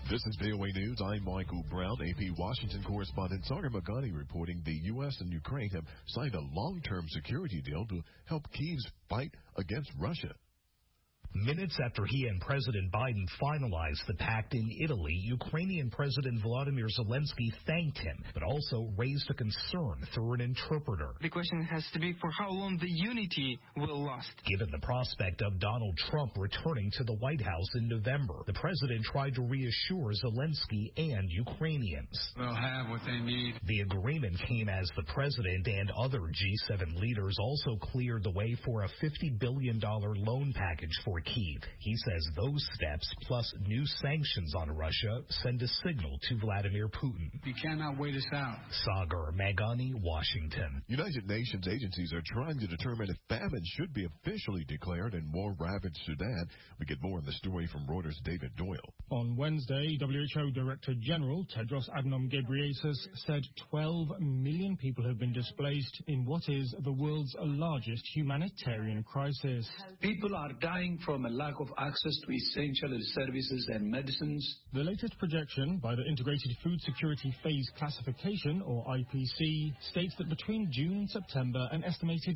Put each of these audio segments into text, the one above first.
This is VOA News. I'm Michael Brown. AP Washington correspondent Sagar Magani reporting the U.S. and Ukraine have signed a long-term security deal to help Kyiv's fight against Russia. Minutes after he and President Biden finalized the pact in Italy, Ukrainian President Volodymyr Zelensky thanked him, but also raised a concern through an interpreter. The question has to be for how long the unity will last. Given the prospect of Donald Trump returning to the White House in November, the president tried to reassure Zelensky and Ukrainians. They'll have what they need. The agreement came as the president and other G7 leaders also cleared the way for a $50 billion loan package for Kyiv. He says those steps, plus new sanctions on Russia, send a signal to Vladimir Putin. You cannot wait us out. Sagar Magani, Washington. United Nations agencies are trying to determine if famine should be officially declared in war-ravaged Sudan. We get more on the story from Reuters' David Doyle. On Wednesday, WHO Director General Tedros Adhanom Ghebreyesus said 12 million people have been displaced in what is the world's largest humanitarian crisis. People are dying from a lack of access to essential services and medicines. The latest projection by the Integrated Food Security Phase Classification, or IPC, states that between June and September, an estimated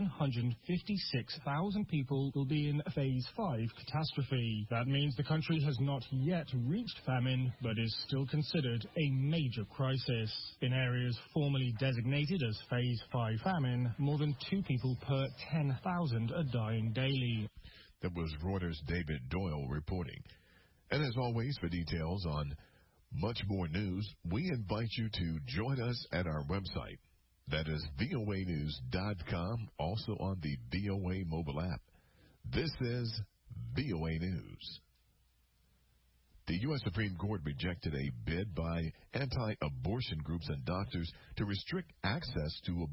756,000 people will be in Phase 5 catastrophe. That means the country has not yet reached famine, but is still considered a major crisis. In areas formerly designated as Phase 5 famine, more than 2 people per 10,000 are dying daily. That was Reuters' David Doyle reporting. And as always, for details on much more news, we invite you to join us at our website. That is voanews.com, also on the VOA mobile app. This is VOA News. The U.S. Supreme Court rejected a bid by anti-abortion groups and doctors to restrict access to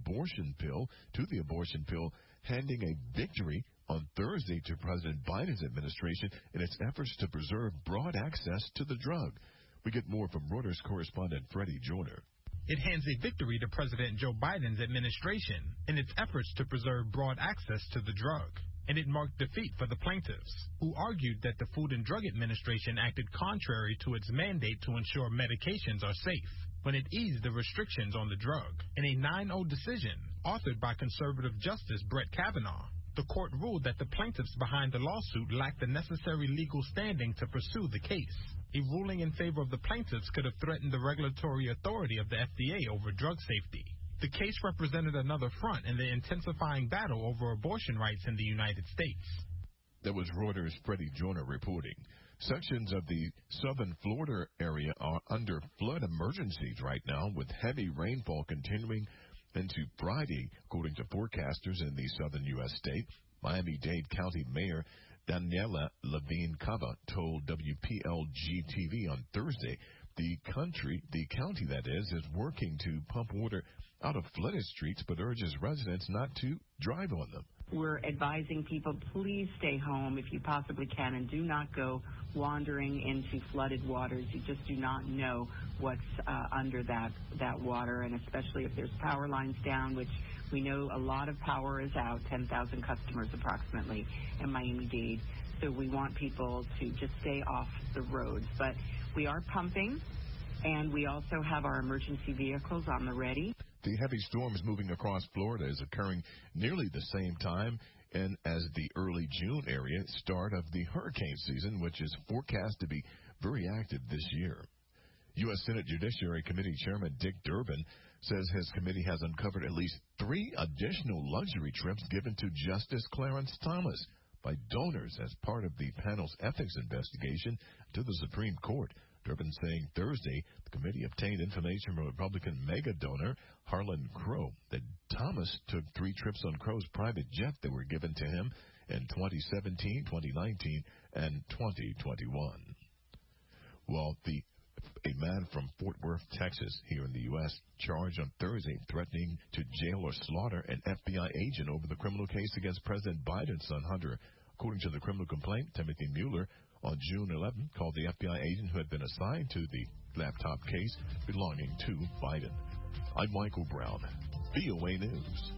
the abortion pill, handing a victory on Thursday to President Biden's administration in its efforts to preserve broad access to the drug. We get more from Reuters correspondent Freddie Joyner. It hands a victory to President Joe Biden's administration in its efforts to preserve broad access to the drug. And it marked defeat for the plaintiffs, who argued that the Food and Drug Administration acted contrary to its mandate to ensure medications are safe when it eased the restrictions on the drug. In a 9-0 decision authored by conservative Justice Brett Kavanaugh, the court ruled that the plaintiffs behind the lawsuit lacked the necessary legal standing to pursue the case. A ruling in favor of the plaintiffs could have threatened the regulatory authority of the FDA over drug safety. The case represented another front in the intensifying battle over abortion rights in the United States. That was Reuters' Freddie Joyner reporting. Sections of the southern Florida area are under flood emergencies right now, with heavy rainfall continuing into Friday, according to forecasters in the southern U.S. state. Miami-Dade County Mayor Daniela Levine Cava told WPLG-TV on Thursday the county that is working to pump water out of flooded streets, but urges residents not to drive on them. We're advising people, please stay home if you possibly can, and do not go wandering into flooded waters. You just do not know what's under that water, and especially if there's power lines down, which we know a lot of power is out, 10,000 customers approximately in Miami-Dade. So we want people to just stay off the roads. But we are pumping, and we also have our emergency vehicles on the ready. The heavy storms moving across Florida is occurring nearly the same time and as the early June start of the hurricane season, which is forecast to be very active this year. U.S. Senate Judiciary Committee Chairman Dick Durbin says his committee has uncovered at least 3 additional luxury trips given to Justice Clarence Thomas by donors as part of the panel's ethics investigation to the Supreme Court. Durbin saying Thursday the committee obtained information from Republican mega donor Harlan Crow that Thomas took 3 trips on Crow's private jet that were given to him in 2017, 2019, and 2021. Well, a man from Fort Worth, Texas, here in the U.S., charged on Thursday threatening to jail or slaughter an FBI agent over the criminal case against President Biden's son, Hunter. According to the criminal complaint, Timothy Mueller, on June 11, called the FBI agent who had been assigned to the laptop case belonging to Biden. I'm Michael Brown, VOA News.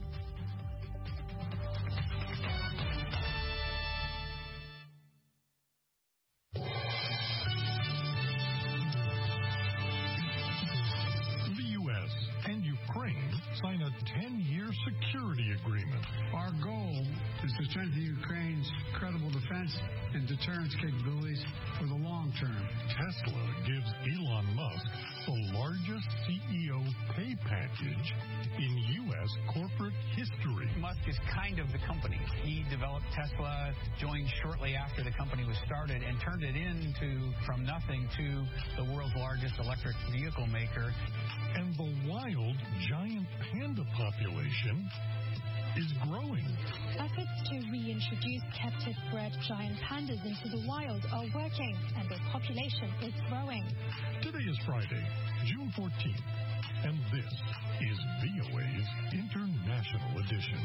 10-year security agreement. Our goal is to strengthen Ukraine's credible defense and deterrence capabilities for the long term. Tesla gives Elon Musk the largest CEO pay package in U.S. corporate history. Musk is kind of the company. He developed Tesla, joined shortly after the company was started, and turned it into, from nothing, to the world's largest electric vehicle maker. And the wild giant panda population is growing. Efforts to reintroduce captive-bred giant pandas into the wild are working, and their population is growing. Today is Friday, June 14th, and this is VOA's International Edition.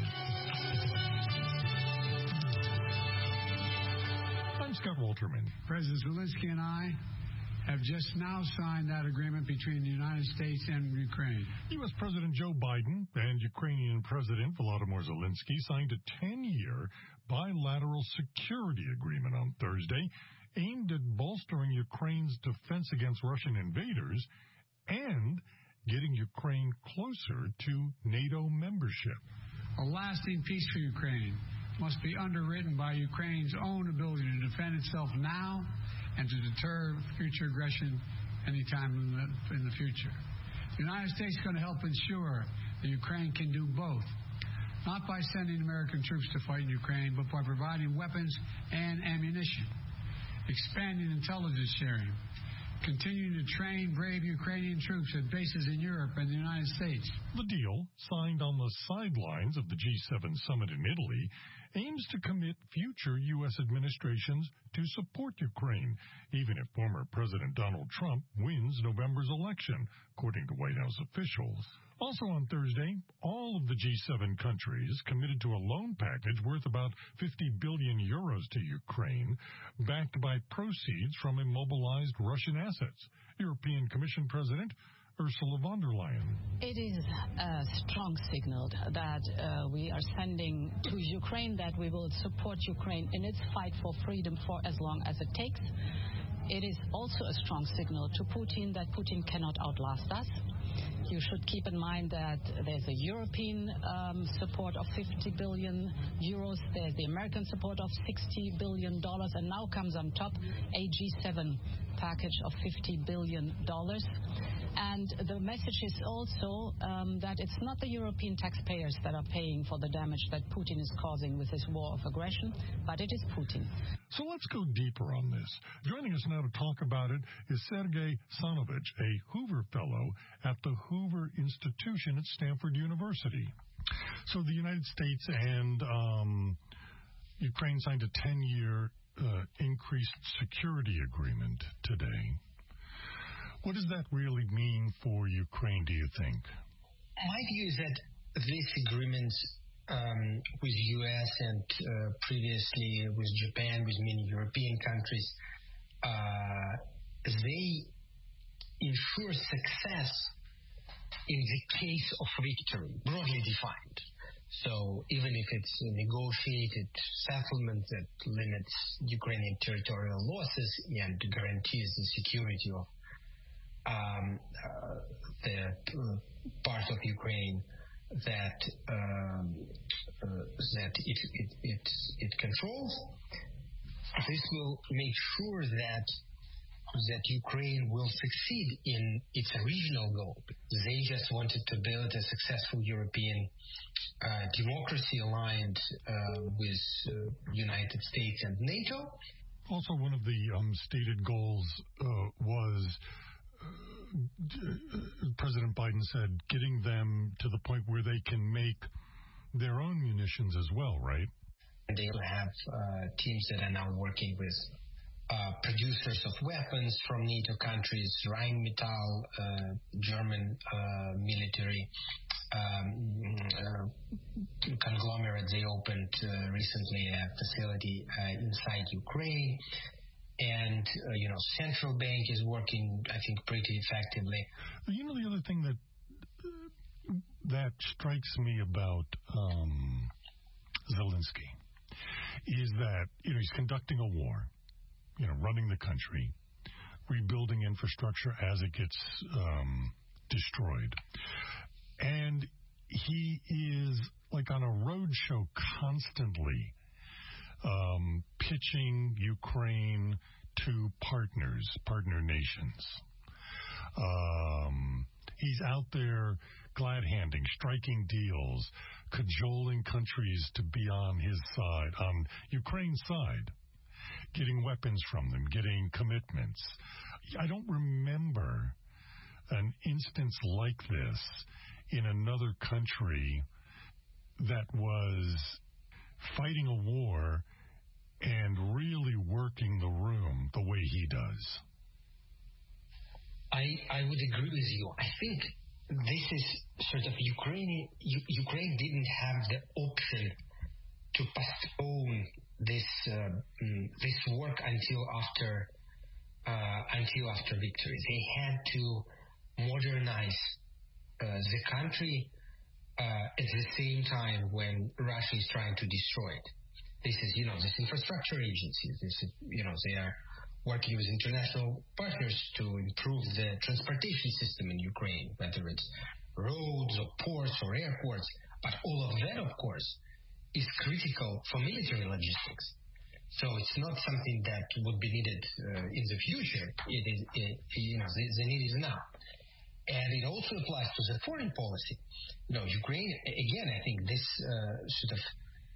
I'm Scott Walterman. President Zelensky and I have just now signed that agreement between the United States and Ukraine. U.S. President Joe Biden and Ukrainian President Volodymyr Zelensky signed a 10-year bilateral security agreement on Thursday aimed at bolstering Ukraine's defense against Russian invaders and getting Ukraine closer to NATO membership. A lasting peace for Ukraine must be underwritten by Ukraine's own ability to defend itself now and to deter future aggression anytime in the future. The United States is going to help ensure that Ukraine can do both, not by sending American troops to fight in Ukraine, but by providing weapons and ammunition, expanding intelligence sharing, continuing to train brave Ukrainian troops at bases in Europe and the United States. The deal, signed on the sidelines of the G7 summit in Italy, aims to commit future U.S. administrations to support Ukraine, even if former President Donald Trump wins November's election, according to White House officials. Also on Thursday, all of the G7 countries committed to a loan package worth about 50 billion euros to Ukraine, backed by proceeds from immobilized Russian assets. European Commission President Ursula von der Leyen. It is a strong signal that we are sending to Ukraine that we will support Ukraine in its fight for freedom for as long as it takes. It is also a strong signal to Putin that Putin cannot outlast us. You should keep in mind that there's a European support of 50 billion euros. There's the American support of $60 billion. And now comes on top a G7 package of $50 billion. And the message is also that it's not the European taxpayers that are paying for the damage that Putin is causing with his war of aggression, but it is Putin. So let's go deeper on this. Joining us now to talk about it is Sergei Sanovich, a Hoover Fellow at the Hoover Institution at Stanford University. So the United States and Ukraine signed a 10-year increased security agreement today. What does that really mean for Ukraine, do you think? My view is that this agreement with U.S. and previously with Japan, with many European countries, they ensure success in the case of victory, broadly defined. So even if it's a negotiated settlement that limits Ukrainian territorial losses and guarantees the security of the part of Ukraine that it controls, this will make sure that Ukraine will succeed in its original goal. They just wanted to build a successful European democracy aligned with United States and NATO. Also, one of the stated goals was President Biden said getting them to the point where they can make their own munitions as well, right? They have teams that are now working with producers of weapons from NATO countries, Rheinmetall, German military conglomerate. They opened recently a facility inside Ukraine. And, central bank is working, I think, pretty effectively. The other thing that strikes me about Zelensky is that, he's conducting a war, running the country, rebuilding infrastructure as it gets destroyed. And he is like on a road show constantly, pitching Ukraine to partner nations. He's out there glad-handing, striking deals, cajoling countries to be on his side, on Ukraine's side, getting weapons from them, getting commitments. I don't remember an instance like this in another country that was fighting a war and really working the room the way he does. I would agree with you. I think this is sort of Ukraine didn't have the option to postpone this work until after victory. They had to modernize the country at the same time when Russia is trying to destroy it. This is, this infrastructure agencies. This is, they are working with international partners to improve the transportation system in Ukraine, whether it's roads or ports or airports. But all of that, of course, is critical for military logistics. So it's not something that would be needed in the future. It is, the need is now. And it also applies to the foreign policy. Ukraine, again, I think this sort of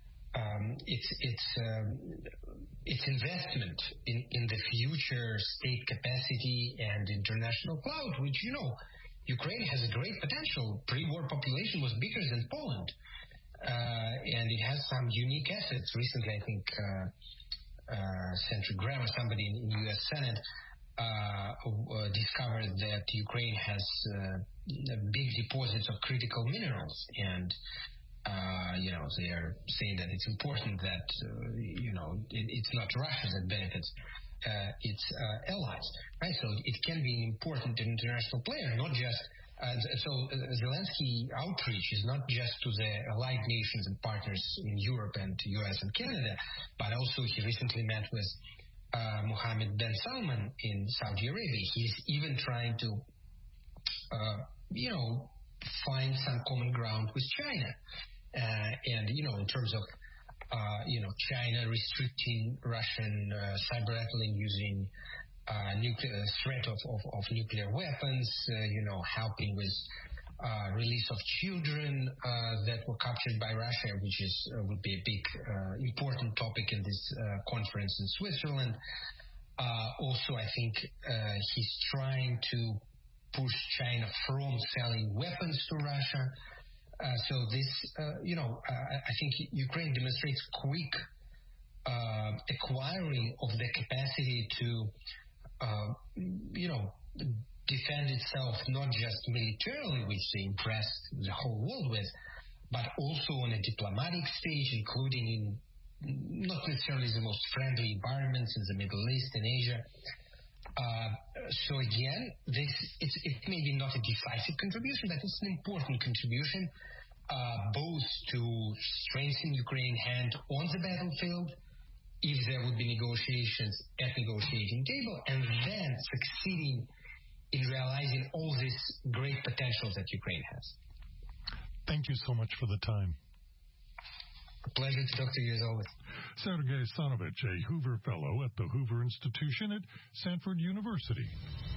its investment in the future state capacity and international clout, which, Ukraine has a great potential. Pre-war population was bigger than Poland. And it has some unique assets. Recently, I think Senator Graham or somebody in the U.S. Senate discovered that Ukraine has big deposits of critical minerals, and they are saying that it's important that it's not Russia that benefits, it's allies, right? So it can be an important international player, not just. So Zelensky outreach is not just to the allied nations and partners in Europe and U.S. and Canada, but also he recently met with Mohammed bin Salman in Saudi Arabia. He's even trying to, find some common ground with China. And, in terms of, China restricting Russian cyber-attacking using threat of nuclear weapons, helping with release of children that were captured by Russia, which would be a big, important topic in this conference in Switzerland. Also, I think he's trying to push China from selling weapons to Russia. So this, I think Ukraine demonstrates quick acquiring of the capacity to, defend itself not just militarily, which they impressed the whole world with, but also on a diplomatic stage, including in not necessarily the most friendly environments in the Middle East and Asia. So again, it may be not a decisive contribution, but it's an important contribution, both to strengthen Ukraine's hand on the battlefield, if there would be negotiations at negotiating table, and then succeeding in realizing all these great potentials that Ukraine has. Thank you so much for the time. A pleasure to talk to you as always. Sergei Sanovich, a Hoover Fellow at the Hoover Institution at Stanford University.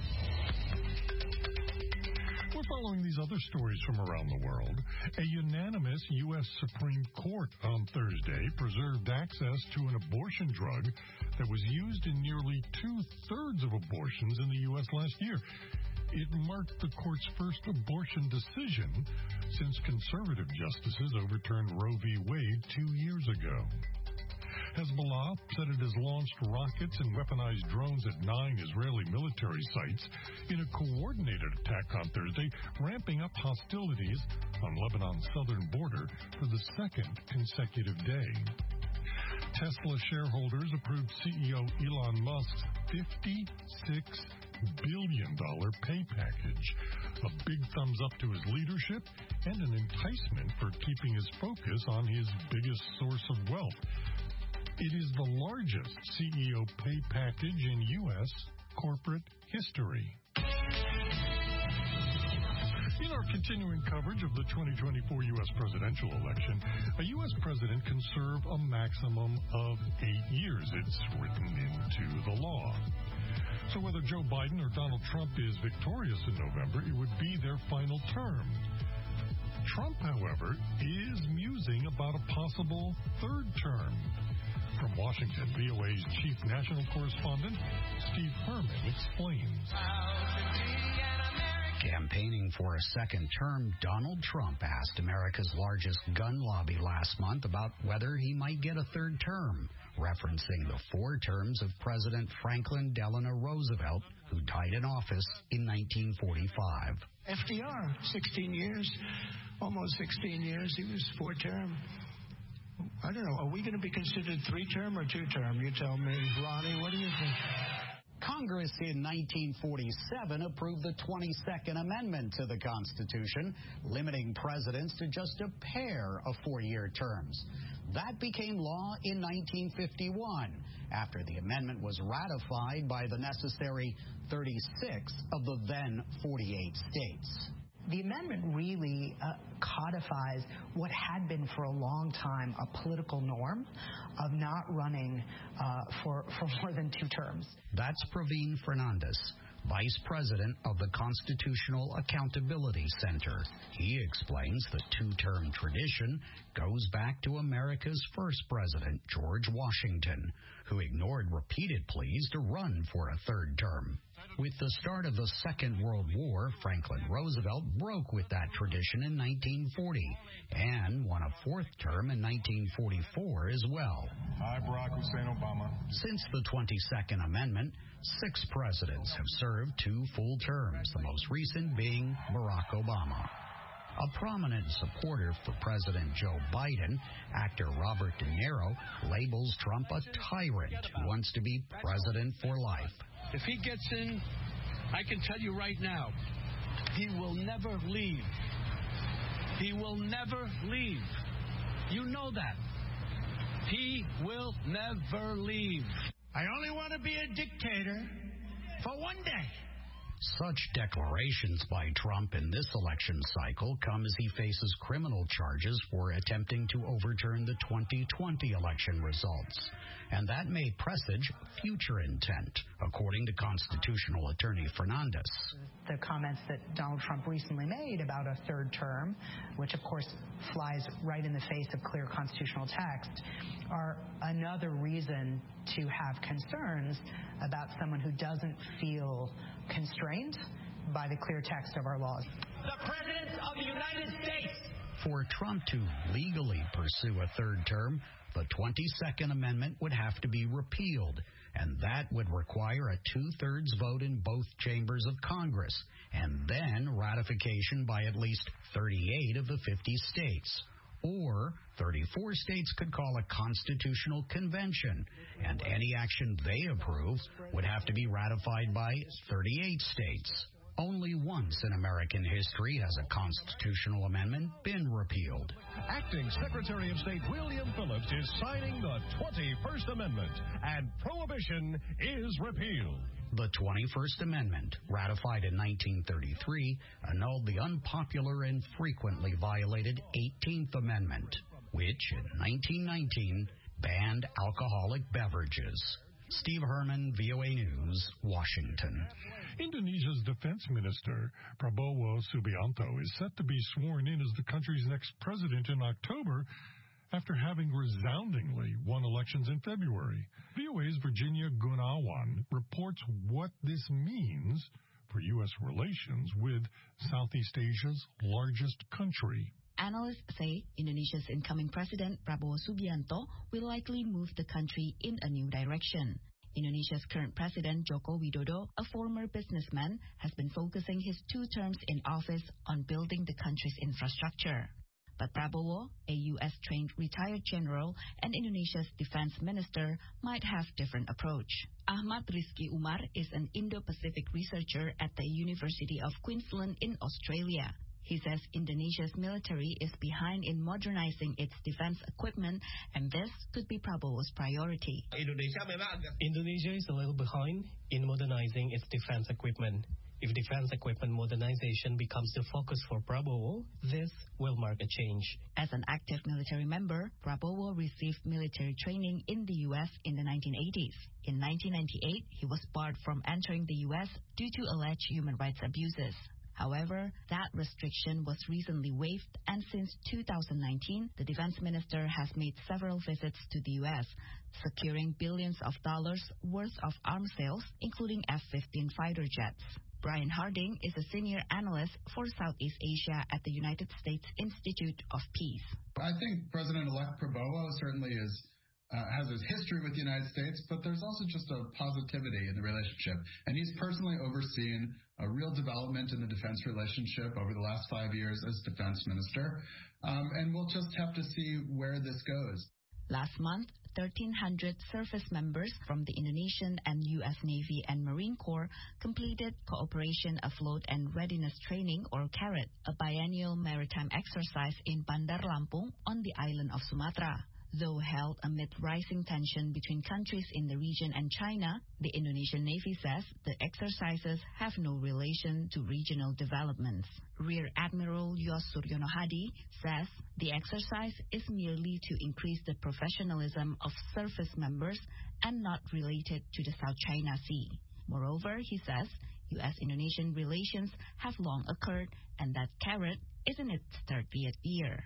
We're following these other stories from around the world. A unanimous U.S. Supreme Court on Thursday preserved access to an abortion drug that was used in nearly 2/3 of abortions in the U.S. last year. It marked the court's first abortion decision since conservative justices overturned Roe v. Wade 2 years ago. Hezbollah said it has launched rockets and weaponized drones at 9 Israeli military sites in a coordinated attack on Thursday, ramping up hostilities on Lebanon's southern border for the second consecutive day. Tesla shareholders approved CEO Elon Musk's $56 billion pay package, a big thumbs up to his leadership and an enticement for keeping his focus on his biggest source of wealth. It is the largest CEO pay package in U.S. corporate history. In our continuing coverage of the 2024 U.S. presidential election, a U.S. president can serve a maximum of 8 years. It's written into the law. So whether Joe Biden or Donald Trump is victorious in November, it would be their final term. Trump, however, is musing about a possible third term. From Washington, VOA's chief national correspondent, Steve Herman, explains. Campaigning for a second term, Donald Trump asked America's largest gun lobby last month about whether he might get a third term, referencing the 4 terms of President Franklin Delano Roosevelt, who died in office in 1945. FDR, 16 years, almost 16 years, he was 4-term. I don't know, are we going to be considered 3-term or 2-term? You tell me. Ronnie, what do you think? Congress in 1947 approved the 22nd Amendment to the Constitution, limiting presidents to just a pair of 4-year terms. That became law in 1951, after the amendment was ratified by the necessary 36 of the then 48 states. The amendment really codifies what had been for a long time a political norm of not running for more than 2 terms. That's Praveen Fernandez, Vice President of the Constitutional Accountability Center. He explains the 2-term tradition goes back to America's first president, George Washington, who ignored repeated pleas to run for a 3rd term. With the start of the Second World War, Franklin Roosevelt broke with that tradition in 1940 and won a 4th term in 1944 as well. I, Barack Hussein Obama. Since the 22nd Amendment, 6 presidents have served 2 full terms, the most recent being Barack Obama. A prominent supporter for President Joe Biden, actor Robert De Niro, labels Trump a tyrant who wants to be president for life. If he gets in, I can tell you right now, he will never leave. He will never leave. You know that. He will never leave. I only want to be a dictator for one day. Such declarations by Trump in this election cycle come as he faces criminal charges for attempting to overturn the 2020 election results. And that may presage future intent, according to constitutional attorney Fernandez. The comments that Donald Trump recently made about a 3rd term, which of course flies right in the face of clear constitutional text, are another reason to have concerns about someone who doesn't feel constrained by the clear text of our laws. The President of the United States. For Trump to legally pursue a 3rd term, the 22nd Amendment would have to be repealed, and that would require a 2/3 vote in both chambers of Congress, and then ratification by at least 38 of the 50 states. Or 34 states could call a constitutional convention, and any action they approve would have to be ratified by 38 states. Only once in American history has a constitutional amendment been repealed. Acting Secretary of State William Phillips is signing the 21st Amendment, and prohibition is repealed. The 21st Amendment, ratified in 1933, annulled the unpopular and frequently violated 18th Amendment, which in 1919 banned alcoholic beverages. Steve Herman, VOA News, Washington. Indonesia's defense minister, Prabowo Subianto, is set to be sworn in as the country's next president in October after having resoundingly won elections in February. VOA's Virginia Gunawan reports what this means for U.S. relations with Southeast Asia's largest country. Analysts say Indonesia's incoming president, Prabowo Subianto, will likely move the country in a new direction. Indonesia's current president, Joko Widodo, a former businessman, has been focusing his 2 terms in office on building the country's infrastructure. But Prabowo, a U.S.-trained retired general and Indonesia's defense minister, might have different approach. Ahmad Rizki Umar is an Indo-Pacific researcher at the University of Queensland in Australia. He says Indonesia's military is behind in modernizing its defense equipment, and this could be Prabowo's priority. Indonesia is a little behind in modernizing its defense equipment. If defense equipment modernization becomes the focus for Prabowo, this will mark a change. As an active military member, Prabowo received military training in the U.S. in the 1980s. In 1998, he was barred from entering the U.S. due to alleged human rights abuses. However, that restriction was recently waived, and since 2019, the defense minister has made several visits to the U.S., securing billions of dollars worth of arms sales, including F-15 fighter jets. Brian Harding is a senior analyst for Southeast Asia at the United States Institute of Peace. I think President-elect Prabowo certainly has his history with the United States, but there's also just a positivity in the relationship. And he's personally overseen a real development in the defense relationship over the last 5 years as defense minister. And we'll just have to see where this goes. Last month, 1,300 service members from the Indonesian and U.S. Navy and Marine Corps completed Cooperation Afloat and Readiness Training, or CARAT, a biennial maritime exercise in Bandar Lampung on the island of Sumatra. Though held amid rising tension between countries in the region and China, the Indonesian Navy says the exercises have no relation to regional developments. Rear Admiral Yos Suryono Hadi says the exercise is merely to increase the professionalism of service members and not related to the South China Sea. Moreover, he says U.S.-Indonesian relations have long occurred and that CARAT is in its 30th year.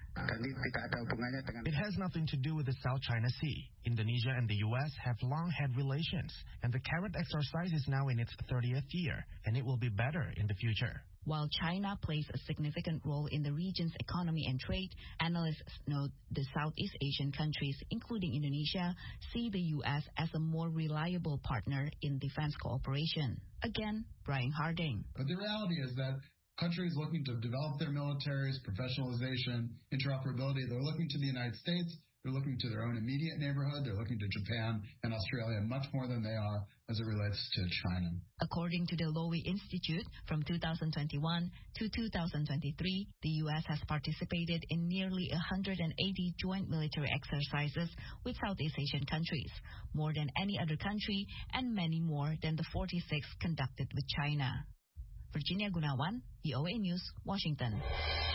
It has nothing to do with the South China Sea. Indonesia and the U.S. have long had relations, and the CARAT exercise is now in its 30th year, and it will be better in the future. While China plays a significant role in the region's economy and trade, analysts note the Southeast Asian countries, including Indonesia, see the U.S. as a more reliable partner in defense cooperation. Again, Brian Harding. But the reality is that countries looking to develop their militaries, professionalization, interoperability, they're looking to the United States, they're looking to their own immediate neighborhood, they're looking to Japan and Australia much more than they are as it relates to China. According to the Lowy Institute, from 2021 to 2023, the U.S. has participated in nearly 180 joint military exercises with Southeast Asian countries, more than any other country and many more than the 46 conducted with China. Virginia Gunawan, VOA News, Washington.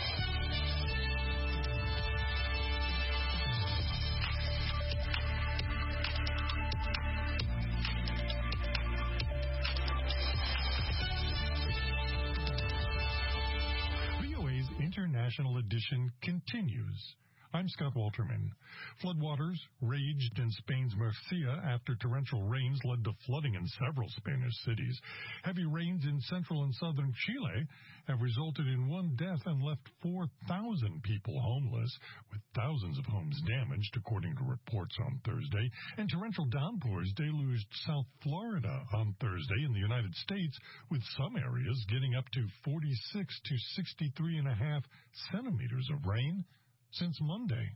VOA's International Edition continues. I'm Scott Walterman. Floodwaters raged in Spain's Murcia after torrential rains led to flooding in several Spanish cities. Heavy rains in central and southern Chile have resulted in one death and left 4,000 people homeless, with thousands of homes damaged, according to reports on Thursday. And torrential downpours deluged South Florida on Thursday in the United States, with some areas getting up to 46 to 63.5 centimeters of rain since Monday.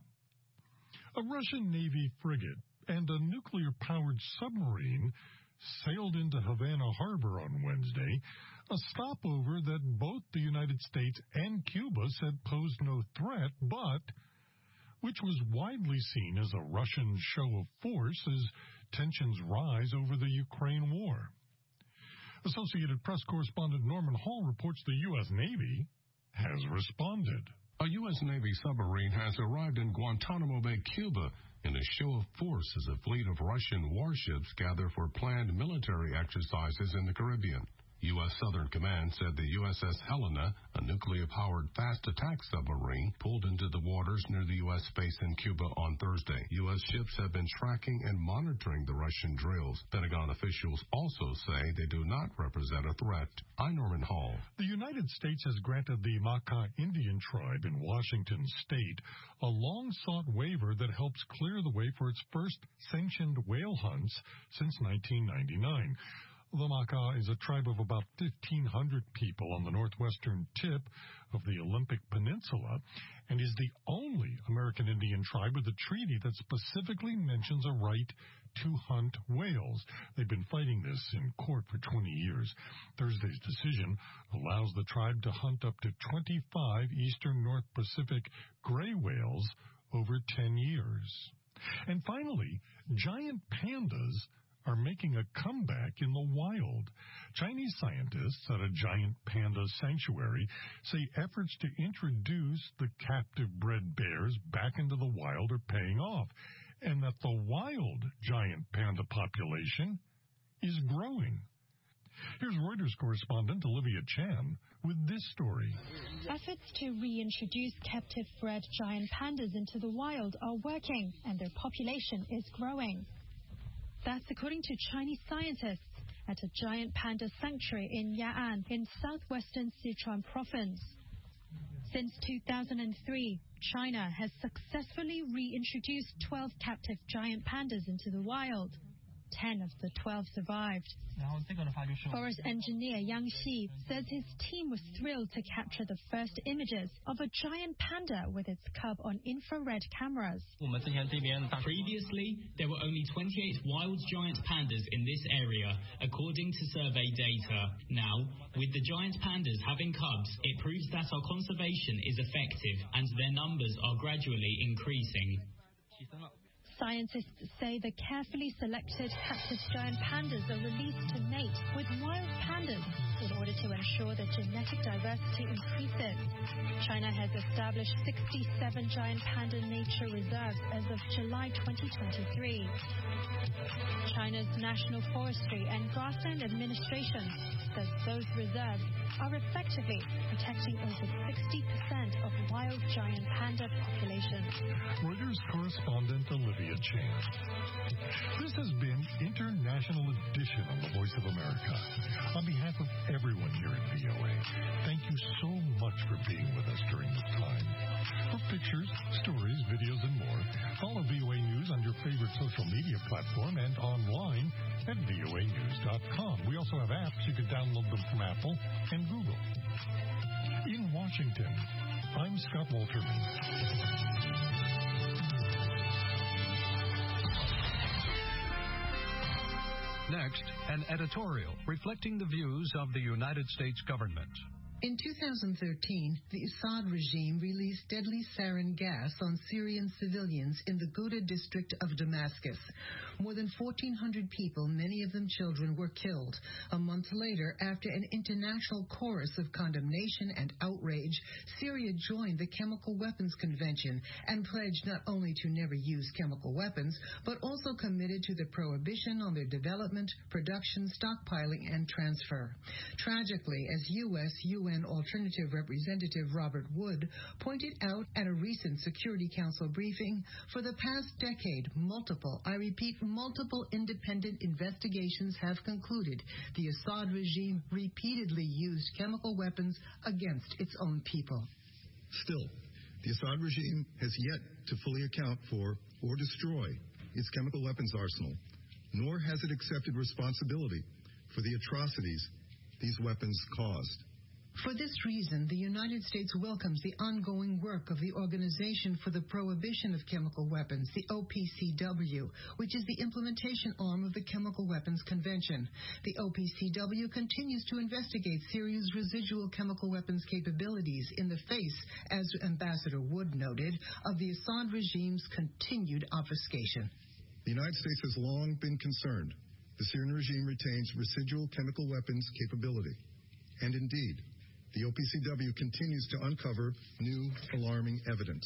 A Russian Navy frigate and a nuclear-powered submarine sailed into Havana Harbor on Wednesday, a stopover that both the United States and Cuba said posed no threat, but which was widely seen as a Russian show of force as tensions rise over the Ukraine war. Associated Press correspondent Norman Hall reports the U.S. Navy has responded. A U.S. Navy submarine has arrived in Guantanamo Bay, Cuba, in a show of force as a fleet of Russian warships gather for planned military exercises in the Caribbean. U.S. Southern Command said the USS Helena, a nuclear-powered fast-attack submarine, pulled into the waters near the U.S. base in Cuba on Thursday. U.S. ships have been tracking and monitoring the Russian drills. Pentagon officials also say they do not represent a threat. I'm Norman Hall. The United States has granted the Makah Indian tribe in Washington state a long-sought waiver that helps clear the way for its first sanctioned whale hunts since 1999. The Makah is a tribe of about 1,500 people on the northwestern tip of the Olympic Peninsula and is the only American Indian tribe with a treaty that specifically mentions a right to hunt whales. They've been fighting this in court for 20 years. Thursday's decision allows the tribe to hunt up to 25 eastern North Pacific gray whales over 10 years. And finally, giant pandas are making a comeback in the wild. Chinese scientists at a giant panda sanctuary say efforts to introduce the captive bred bears back into the wild are paying off, and that the wild giant panda population is growing. Here's Reuters correspondent Olivia Chan with this story. Efforts to reintroduce captive bred giant pandas into the wild are working, and their population is growing. That's according to Chinese scientists at a giant panda sanctuary in Ya'an in southwestern Sichuan province. Since 2003, China has successfully reintroduced 12 captive giant pandas into the wild. 10 of the 12 survived. Forest engineer Yang Xi says his team was thrilled to capture the first images of a giant panda with its cub on infrared cameras. Previously, there were only 28 wild giant pandas in this area, according to survey data. Now, with the giant pandas having cubs, it proves that our conservation is effective and their numbers are gradually increasing. Scientists say the carefully selected captive giant pandas are released to mate with wild pandas in order to ensure that genetic diversity increases. China has established 67 giant panda nature reserves as of July 2023. China's National Forestry and Grassland Administration says those reserves are effectively protecting over 60% of wild giant panda populations. Reuters correspondent Olivia Chan. This has been International Edition on the Voice of America. On behalf of everyone here at VOA, thank you so much for being with us during this time. For pictures, stories, videos, and more, follow VOA News on your favorite social media platform and online at voanews.com. We also have apps. You can download them from Apple and Google. In Washington, I'm Scott Wolterman. Next, an editorial reflecting the views of the United States government. In 2013, the Assad regime released deadly sarin gas on Syrian civilians in the Ghouta district of Damascus. More than 1,400 people, many of them children, were killed. A month later, after an international chorus of condemnation and outrage, Syria joined the Chemical Weapons Convention and pledged not only to never use chemical weapons, but also committed to the prohibition on their development, production, stockpiling, and transfer. Tragically, as U.S. UN Alternative Representative Robert Wood pointed out at a recent Security Council briefing, for the past decade, multiple independent investigations have concluded the Assad regime repeatedly used chemical weapons against its own people. Still, the Assad regime has yet to fully account for or destroy its chemical weapons arsenal, nor has it accepted responsibility for the atrocities these weapons caused. For this reason, the United States welcomes the ongoing work of the Organization for the Prohibition of Chemical Weapons, the OPCW, which is the implementation arm of the Chemical Weapons Convention. The OPCW continues to investigate Syria's residual chemical weapons capabilities in the face, as Ambassador Wood noted, of the Assad regime's continued obfuscation. The United States has long been concerned the Syrian regime retains residual chemical weapons capability. And indeed, the OPCW continues to uncover new alarming evidence.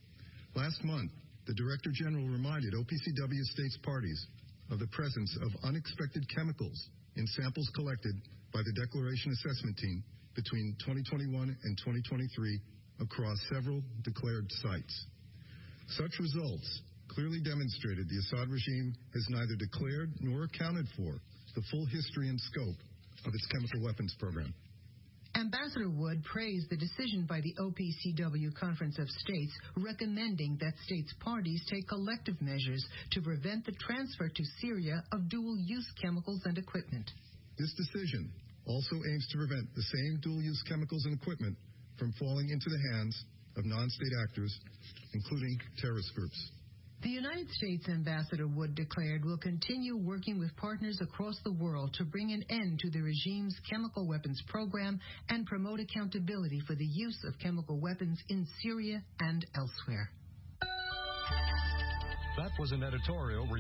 Last month, the Director General reminded OPCW states parties of the presence of unexpected chemicals in samples collected by the Declaration Assessment Team between 2021 and 2023 across several declared sites. Such results clearly demonstrated the Assad regime has neither declared nor accounted for the full history and scope of its chemical weapons program. Ambassador Wood praised the decision by the OPCW Conference of States recommending that states parties take collective measures to prevent the transfer to Syria of dual-use chemicals and equipment. This decision also aims to prevent the same dual-use chemicals and equipment from falling into the hands of non-state actors, including terrorist groups. The United States, Ambassador Wood declared, will continue working with partners across the world to bring an end to the regime's chemical weapons program and promote accountability for the use of chemical weapons in Syria and elsewhere. That was an editorial